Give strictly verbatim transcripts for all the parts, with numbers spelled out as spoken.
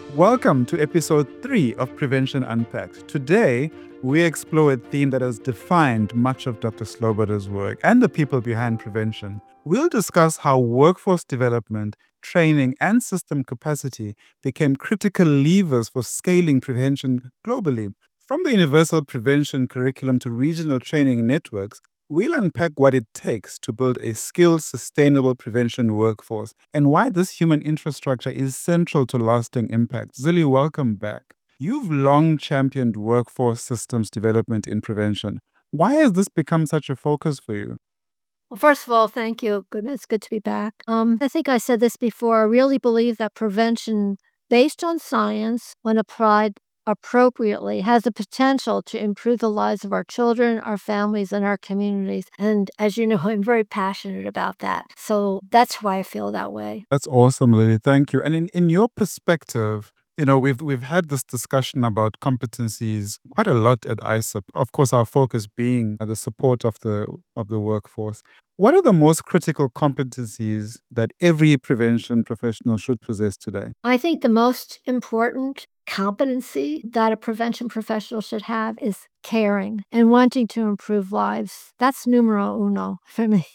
Welcome to episode three of Prevention Unpacked. Today, we explore a theme that has defined much of Doctor Sloboda's work and the people behind prevention. We'll discuss how workforce development, training, and system capacity became critical levers for scaling prevention globally. From the universal prevention curriculum to regional training networks, we'll unpack what it takes to build a skilled, sustainable prevention workforce and why this human infrastructure is central to lasting impact. Zilly, welcome back. You've long championed workforce systems development in prevention. Why has this become such a focus for you? Well, first of all, thank you. Good, it's good to be back. Um, I think I said this before. I really believe that prevention, based on science, when applied appropriately, has the potential to improve the lives of our children, our families, and our communities. And as you know, I'm very passionate about that. So that's why I feel that way. That's awesome, Lily. Thank you. And in, in your perspective, you know, we've we've had this discussion about competencies quite a lot at I S A P. Of course, our focus being the support of the of the workforce. What are the most critical competencies that every prevention professional should possess today? I think the most important competency that a prevention professional should have is caring and wanting to improve lives. That's numero uno for me.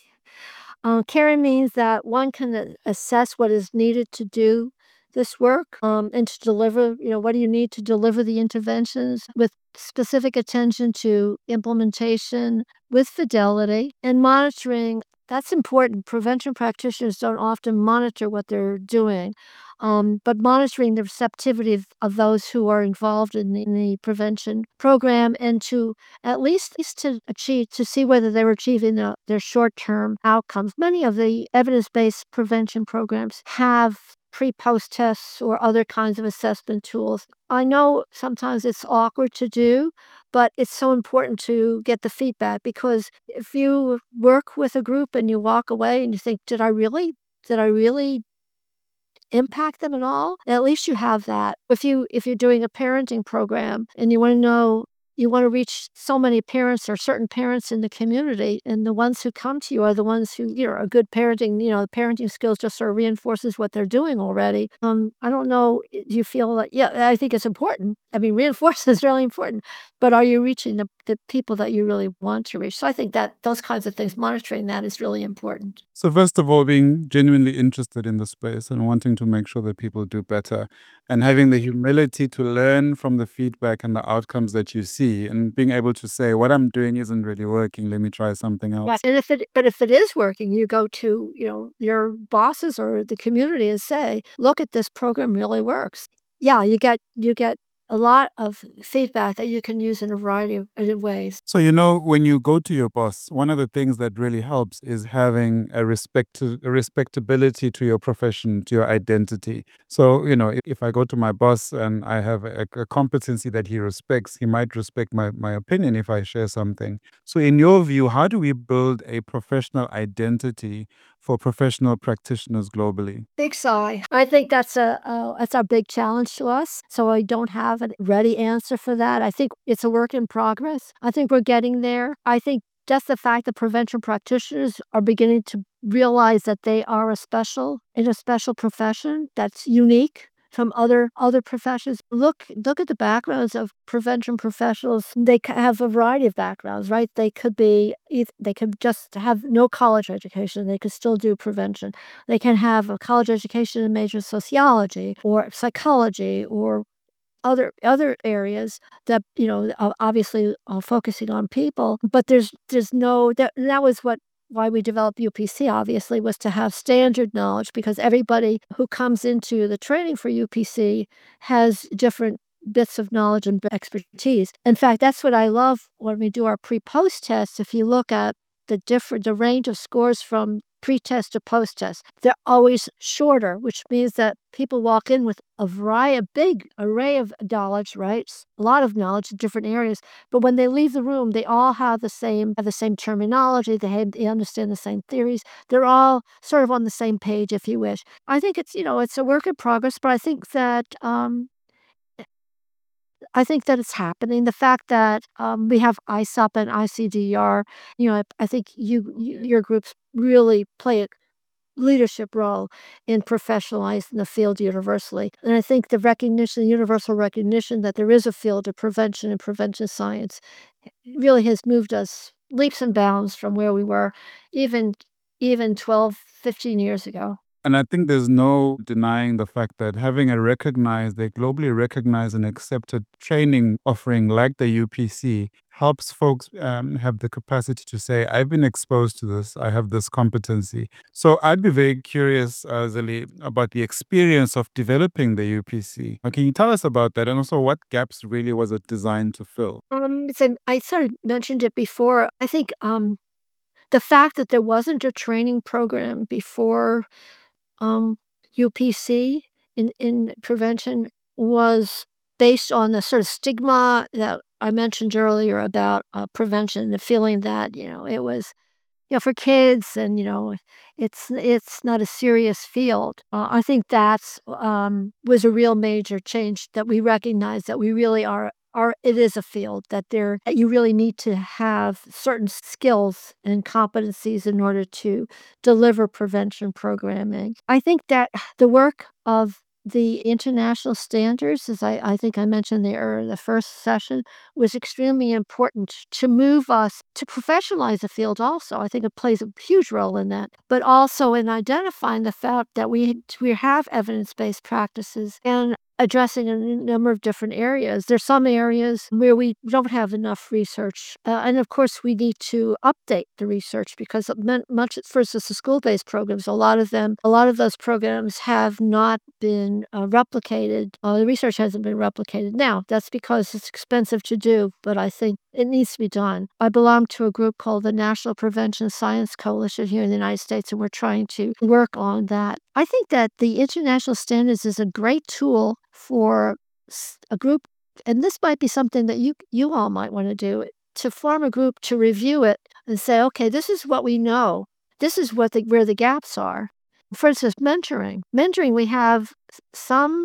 Uh, caring means that one can a- assess what is needed to do this work um, and to deliver, you know, what do you need to deliver the interventions with specific attention to implementation with fidelity and monitoring. That's important. Prevention practitioners don't often monitor what they're doing, um, but monitoring the receptivity of, of those who are involved in the, in the prevention program and to at least, least to achieve, to see whether they're achieving the, their short-term outcomes. Many of the evidence-based prevention programs have pre-post tests or other kinds of assessment tools. I know sometimes it's awkward to do, but it's so important to get the feedback because if you work with a group and you walk away and you think, did I really, did I really impact them at all? At least you have that. If you if you're doing a parenting program and you want to know you want to reach so many parents or certain parents in the community, and the ones who come to you are the ones who, you know, are good parenting, you know, parenting skills just sort of reinforces what they're doing already. Um, I don't know, do you feel like, yeah, I think it's important. I mean, reinforce is really important, but are you reaching the, the people that you really want to reach? So I think that those kinds of things, monitoring that is really important. So, first of all, being genuinely interested in the space and wanting to make sure that people do better and having the humility to learn from the feedback and the outcomes that you see and being able to say, what I'm doing isn't really working. Let me try something else. Yes, and if it but if it is working, you go to, you know, your bosses or the community and say, "Look at this program really works." Yeah, you get you get a lot of feedback that you can use in a variety of of ways. So, you know, when you go to your boss, one of the things that really helps is having a respect to a respectability to your profession, to your identity. So, you know, if, if I go to my boss and I have a, a competency that he respects, he might respect my, my opinion if I share something. So, in your view, how do we build a professional identity for professional practitioners globally? Big sigh. I think that's a a that's a big challenge to us, so I don't have a ready answer for that. I think it's a work in progress. I think we're getting there. I think just the fact that prevention practitioners are beginning to realize that they are a special in a special profession that's unique from other other professions. Look look at the backgrounds of prevention professionals. They ca- have a variety of backgrounds, right? They could be eith- they could just have no college education. They could still do prevention. They can have a college education and major sociology or psychology or other other areas that, you know, o obviously are focusing on people, but there's there's no that that was what why we developed U P C, obviously, was to have standard knowledge because everybody who comes into the training for U P C has different bits of knowledge and expertise. In fact, that's what I love when we do our pre-post tests. If you look at the different the range of scores from pre-test to post-test, they're always shorter, which means that people walk in with a variety, a big array of knowledge, right? S- A lot of knowledge in different areas. But when they leave the room, they all have the same have the same terminology. They have, they understand the same theories. They're all sort of on the same page, if you wish. I think it's, you know, it's a work in progress, but I think that um, I think that it's happening. The fact that um, we have I S A P and I C D R, you know, I, I think you, you your groups really play a leadership role in professionalizing the field universally. And I think the recognition, the universal recognition that there is a field of prevention and prevention science really has moved us leaps and bounds from where we were even even twelve, fifteen years ago. And I think there's no denying the fact that having a recognized, a globally recognized and accepted training offering like the U P C helps folks um, have the capacity to say, I've been exposed to this, I have this competency. So I'd be very curious, uh, Zali, about the experience of developing the U P C. Uh, Can you tell us about that? And also, what gaps really was it designed to fill? Um, so I sort of mentioned it before. I think um, the fact that there wasn't a training program before um, U P C in, in prevention was based on the sort of stigma that I mentioned earlier about uh, prevention, the feeling that, you know, it was, you know, for kids and, you know, it's it's not a serious field. Uh, I think that's um, was a real major change that we recognize that we really are are it is a field that there that you really need to have certain skills and competencies in order to deliver prevention programming. I think that the work of the international standards, as I, I think I mentioned there in the first session, was extremely important to move us to professionalize the field also. I think it plays a huge role in that, but also in identifying the fact that we we have evidence-based practices and addressing a n- number of different areas. There's some areas where we don't have enough research. Uh, and of course, we need to update the research because it meant much, for instance, the school-based programs, a lot of them, a lot of those programs have not been uh, replicated. Uh, the research hasn't been replicated. Now, that's because it's expensive to do, but I think it needs to be done. I belong to a group called the National Prevention Science Coalition here in the United States, and we're trying to work on that. I think that the international standards is a great tool for s- a group, and this might be something that you you all might want to do, to form a group to review it and say, okay, this is what we know. This is what the, where the gaps are. For instance, mentoring. Mentoring, we have s- some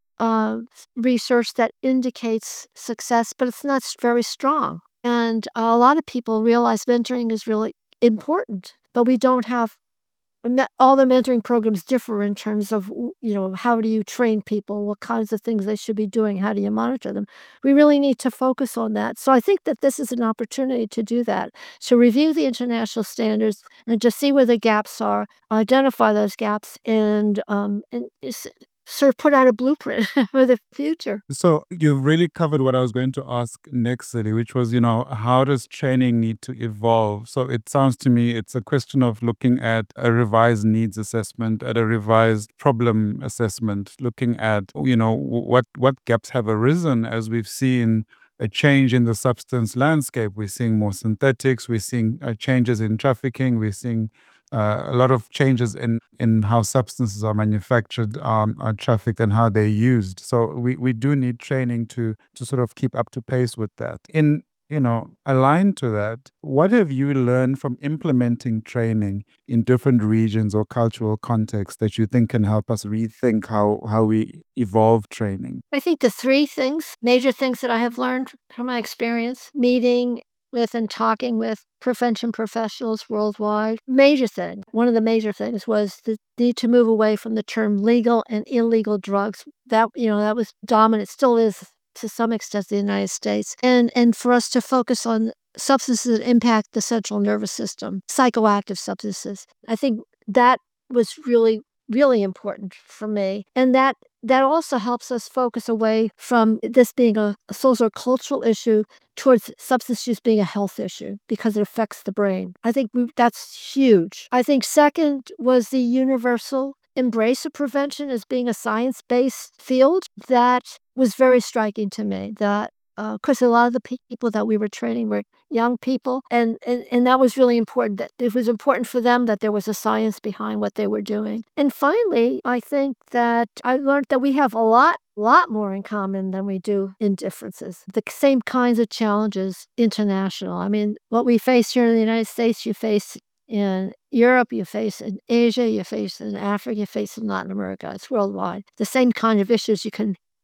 uh, research that indicates success, but it's not s- very strong. And a lot of people realize mentoring is really important, but we don't have me- all the mentoring programs differ in terms of, w- you know, how do you train people, what kinds of things they should be doing, how do you monitor them. We really need to focus on that. So I think that this is an opportunity to do that, to review the international standards and just see where the gaps are, identify those gaps, and um, and s- sort of put out a blueprint for the future. So you've really covered what I was going to ask next, Zali, which was, you know, how does training need to evolve? So it sounds to me it's a question of looking at a revised needs assessment, at a revised problem assessment, looking at, you know, w- what what gaps have arisen as we've seen a change in the substance landscape. We're seeing more synthetics. We're seeing uh, changes in trafficking. We're seeing uh, a lot of changes in in how substances are manufactured, um, are trafficked, and how they're used. So we, we do need training to to sort of keep up to pace with that. In you know, aligned to that, what have you learned from implementing training in different regions or cultural contexts that you think can help us rethink how how we evolve training? I think the three things, major things that I have learned from my experience meeting with and talking with prevention professionals worldwide, major thing, one of the major things was the need to move away from the term legal and illegal drugs. That, you know, that was dominant, still is to some extent in the United States. And and for us to focus on substances that impact the central nervous system, psychoactive substances. I think that was really, really important for me. And that that also helps us focus away from this being a, a social cultural issue towards substance use being a health issue because it affects the brain. I think we, that's huge. I think second was the universal embrace of prevention as being a science-based field. That was very striking to me. That because a lot of the pe- people that we were training were young people, and, and and that was really important. That it was important for them that there was a science behind what they were doing. And finally, I think that I learned that we have a lot lot more in common than we do in differences. The same kinds of challenges international. I mean, what we face here in the United States, you face in Europe, you face in Asia, you face in Africa, you face in Latin America. It's worldwide. The same kind of issues you can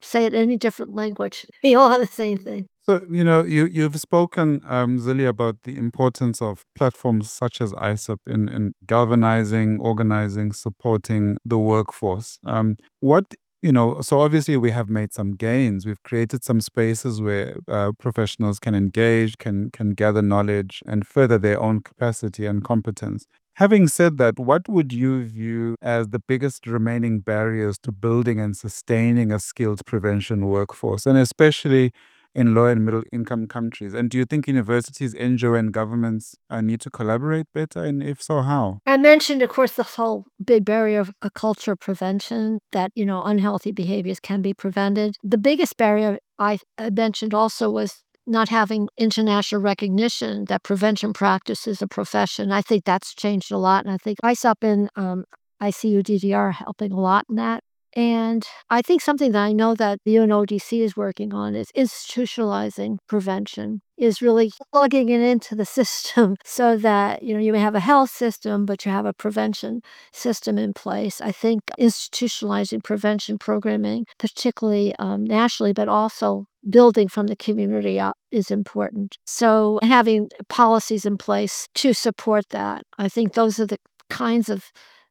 say it in any different language. We all have the same thing. So, you know, you, you've spoken, um, Zilli, about the importance of platforms such as I S A P in, in galvanizing, organizing, supporting the workforce. Um, what, you know, so obviously we have made some gains. We've created some spaces where uh, professionals can engage, can, can gather knowledge and further their own capacity and competence. Having said that, what would you view as the biggest remaining barriers to building and sustaining a skilled prevention workforce, and especially in low and middle income countries? And do you think universities, N G O, and governments uh, need to collaborate better? And if so, how? I mentioned, of course, the whole big barrier of a culture of prevention that, you know, unhealthy behaviors can be prevented. The biggest barrier I I mentioned also was not having international recognition that prevention practice is a profession. I think that's changed a lot, and I think I S A P and um, I C U D D R are helping a lot in that. And I think something that I know that the U N O D C is working on is institutionalizing prevention, is really plugging it into the system so that, you know, you may have a health system, but you have a prevention system in place. I think institutionalizing prevention programming, particularly um, nationally, but also building from the community up is important. So having policies in place to support that, I think those are the kinds of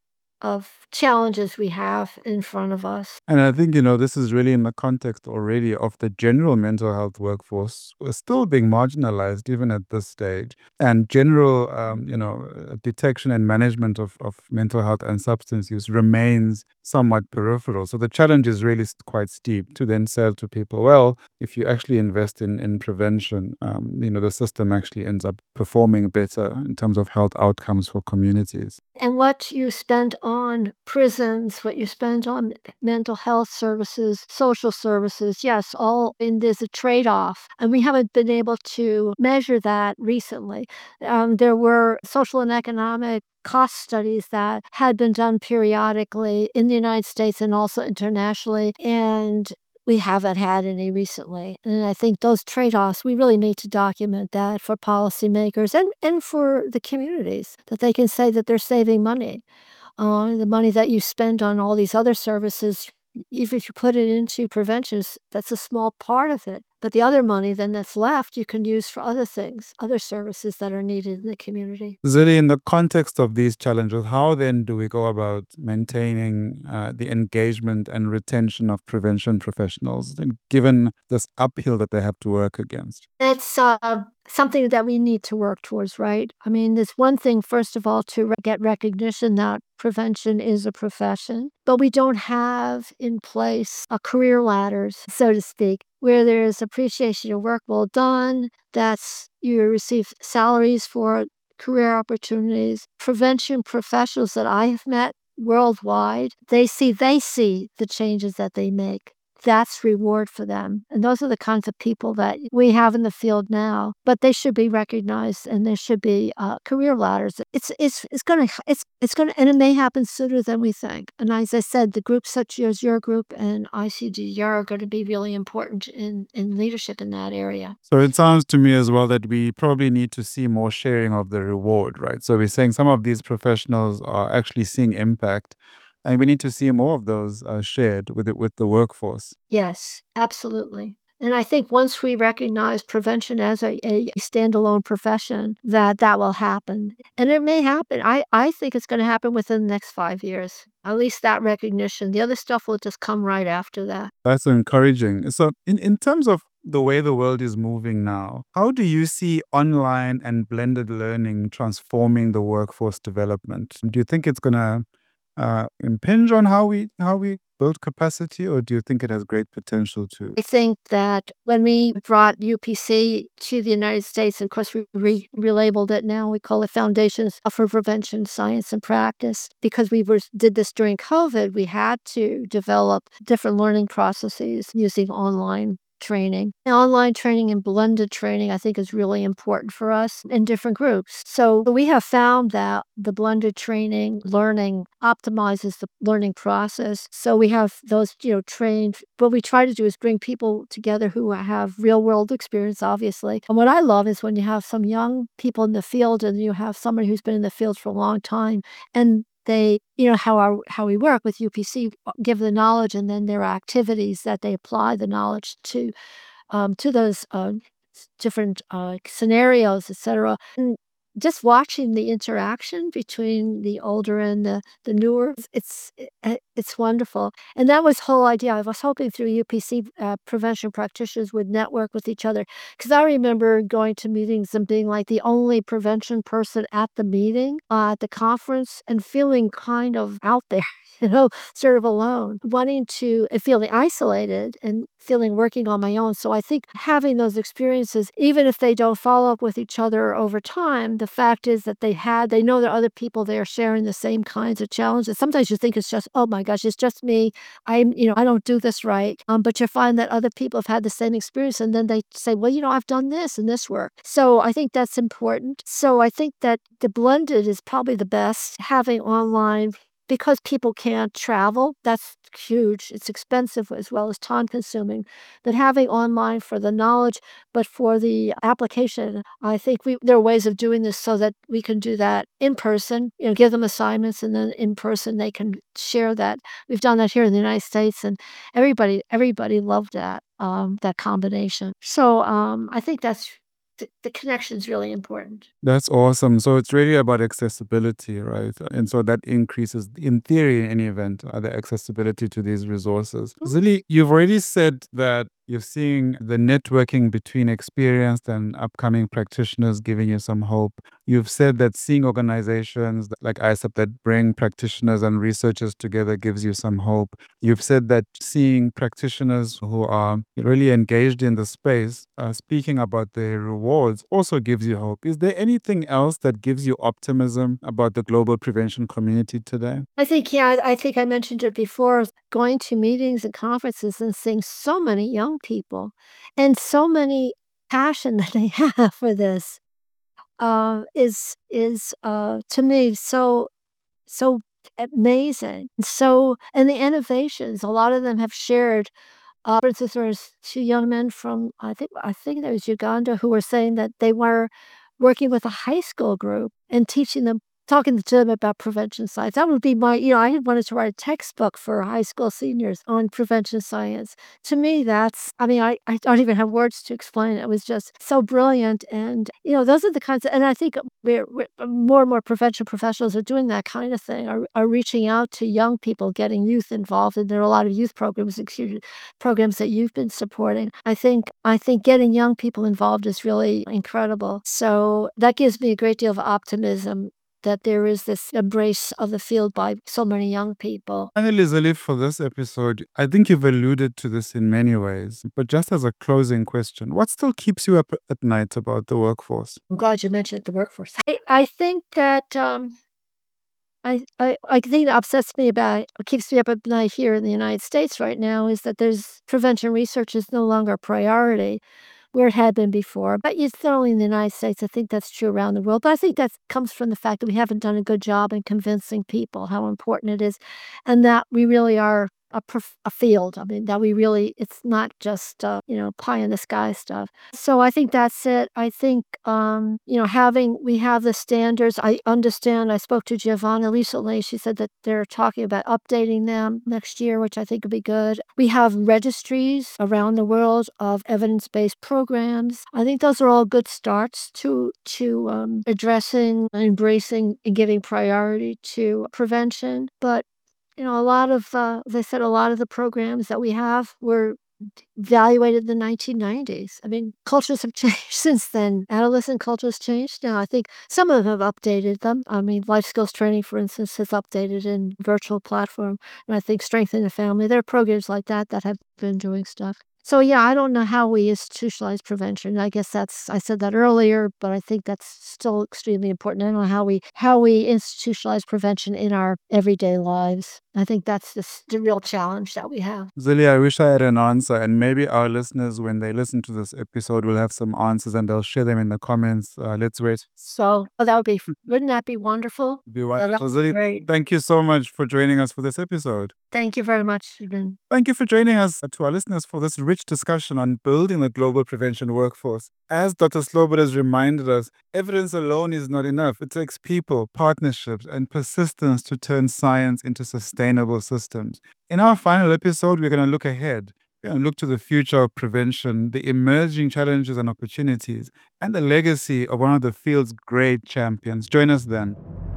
of challenges we have in front of us. And I think, you know, this is really in the context already of the general mental health workforce uh, still being marginalized even at this stage. And general, um, you know, uh, detection and management of, of mental health and substance use remains somewhat peripheral. So the challenge is really s- quite steep to then say to people, well, if you actually invest in, in prevention, um, you know, the system actually ends up performing better in terms of health outcomes for communities. And what you spend on prisons, what you spend on mental health services, social services, yes, all and there's a trade-off. And we haven't been able to measure that recently. Um, there were social and economic cost studies that had been done periodically in the United States and also internationally. And we haven't had any recently. And I think those trade-offs, we really need to document that for policymakers and, and for the communities, that they can say that they're saving money. Uh, the money that you spend on all these other services, even if you put it into preventions, that's a small part of it. But the other money then that's left, you can use for other things, other services that are needed in the community. Zilli, in the context of these challenges, how then do we go about maintaining uh, the engagement and retention of prevention professionals, and given this uphill that they have to work against? It's uh, something that we need to work towards, right? I mean, there's one thing, first of all, to re- get recognition that prevention is a profession, but we don't have in place a career ladders, so to speak, where there's appreciation of work well done, that's you receive salaries for career opportunities. Prevention professionals that I have met worldwide, they see they see the changes that they make. That's reward for them. And those are the kinds of people that we have in the field now, but they should be recognized and there should be uh, career ladders. It's it's it's gonna it's it's gonna and it may happen sooner than we think. And as I said, the groups such as your group and I C D R are going to be really important in in leadership in that area. So it sounds to me as well that we probably need to see more sharing of the reward, right? So we're saying some of these professionals are actually seeing impact, and we need to see more of those uh, shared with it with the workforce. Yes, absolutely. And I think once we recognize prevention as a, a standalone profession, that that will happen. And it may happen. I, I think it's going to happen within the next five years. At least that recognition. The other stuff will just come right after that. That's encouraging. So, in, in terms of the way the world is moving now, how do you see online and blended learning transforming the workforce development? Do you think it's going to uh, impinge on how we how we build capacity, or do you think it has great potential to? I think that when we brought U P C to the United States, and of course we re- relabeled it now, we call it Foundations for Prevention, Science and Practice. Because we were, did this during COVID, we had to develop different learning processes using online training. And online training and blended training, I think, is really important for us in different groups. So we have found that the blended training learning optimizes the learning process. So we have those, you know, trained. What we try to do is bring people together who have real world experience, obviously. And what I love is when you have some young people in the field and you have somebody who's been in the field for a long time, and they, you know, how our how we work with U P C, give the knowledge, and then there are activities that they apply the knowledge to, um, to those, uh, s different, uh, scenarios, et cetera. And just watching the interaction between the older and the the newer, it's i it's wonderful. And that was whole idea. I was hoping through U P C, uh, prevention practitioners would network with each other, because I remember going to meetings and being, like, the only prevention person at the meeting, uh, at the conference, and feeling kind of out there, you know, sort of alone, wanting to and feeling isolated and feeling working on my own. So I think having those experiences, even if they don't follow up with each other over time, the fact is that they had they know there are other people there sharing the same kinds of challenges. Sometimes you think it's just, "Oh my gosh, it's just me. I'm you know, I don't do this right." Um, but you find that other people have had the same experience, and then they say, "Well, you know, I've done this and this work." So I think that's important. So I think that the blended is probably the best, having online because people can't travel. That's huge. It's expensive as well as time consuming. But having online for the knowledge, but for the application, I think we there are ways of doing this so that we can do that in person, you know, give them assignments, and then in person they can share that. We've done that here in the United States, and everybody everybody loved that, um, that combination. So, um, I think that's the the connection's really important. That's awesome. So it's really about accessibility, right? And so that increases, in theory, in any event, uh, the accessibility to these resources. Zilly, you've already said that you're seeing the networking between experienced and upcoming practitioners giving you some hope. You've said that seeing organizations like I S A P that bring practitioners and researchers together gives you some hope. You've said that seeing practitioners who are really engaged in the space uh, speaking about their rewards also gives you hope. Is there anything else that gives you optimism about the global prevention community today? I think, yeah, I I think I mentioned it before, going to meetings and conferences and seeing so many young people and so many passion that they have for this, uh, is is, uh, to me, so so amazing. So and the innovations, a lot of them have shared, uh, for instance, there was two young men from, I think I think that was Uganda, who were saying that they were working with a high school group and teaching them talking to them about prevention science. That would be my you know, I had wanted to write a textbook for high school seniors on prevention science. To me, that's I mean, I I don't even have words to explain it. It was just so brilliant, and, you know, those are the kinds of and I think we're we're more and more prevention professionals are doing that kind of thing, are are reaching out to young people, getting youth involved, and there are a lot of youth programs, excuse programs that you've been supporting. I think I think getting young people involved is really incredible. So that gives me a great deal of optimism that there is this embrace of the field by so many young people. Finally, Zalif, for this episode, I think you've alluded to this in many ways, but just as a closing question, what still keeps you up at night about the workforce? I'm glad you mentioned the workforce. I, I think that um, I, I I think that upsets me about what keeps me up at night here in the United States right now is that there's prevention research is no longer a priority where it had been before. But it's not only in the United States, I think that's true around the world. But I think that comes from the fact that we haven't done a good job in convincing people how important it is and that we really are a, prof- a field. I mean, that we really, it's not just, uh, you know, pie in the sky stuff. So I think that's it. I think, um, you know, having, we have the standards. I understand. I spoke to Giovanna recently. She said that they're talking about updating them next year, which I think would be good. We have registries around the world of evidence-based programs. I think those are all good starts to, to um, addressing, embracing, and giving priority to prevention. But you know, a lot of, uh, they said a lot of the programs that we have were evaluated in the nineteen nineties. I mean, cultures have changed since then. Adolescent cultures changed now. I think some of them have updated them. I mean, life skills training, for instance, has updated in virtual platform. And I think strengthening the family. There are programs like that that have been doing stuff. So yeah, I don't know how we institutionalize prevention. I guess that's I said that earlier, but I think that's still extremely important. I don't know how we how we institutionalize prevention in our everyday lives. I think that's the, s- the real challenge that we have. Zilly, I wish I had an answer, and maybe our listeners, when they listen to this episode, will have some answers and they'll share them in the comments. Uh, let's wait. So oh, that would be, wouldn't that be wonderful? Be Yeah, wonderful. that's Zilly, great. thank you so much for joining us for this episode. Thank you very much, Ruben. Thank you for joining us, uh, to our listeners, for this rich discussion on building the global prevention workforce. As Doctor Sloboda has reminded us, evidence alone is not enough. It takes people, partnerships, and persistence to turn science into sustainable systems. In our final episode, we're going to look ahead. We're going to look to the future of prevention, the emerging challenges and opportunities, and the legacy of one of the field's great champions. Join us then.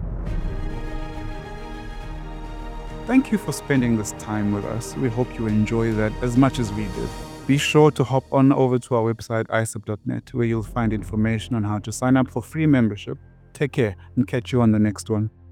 Thank you for spending this time with us. We hope you enjoy that as much as we did. Be sure to hop on over to our website, I S A P dot net, where you'll find information on how to sign up for free membership. Take care and catch you on the next one.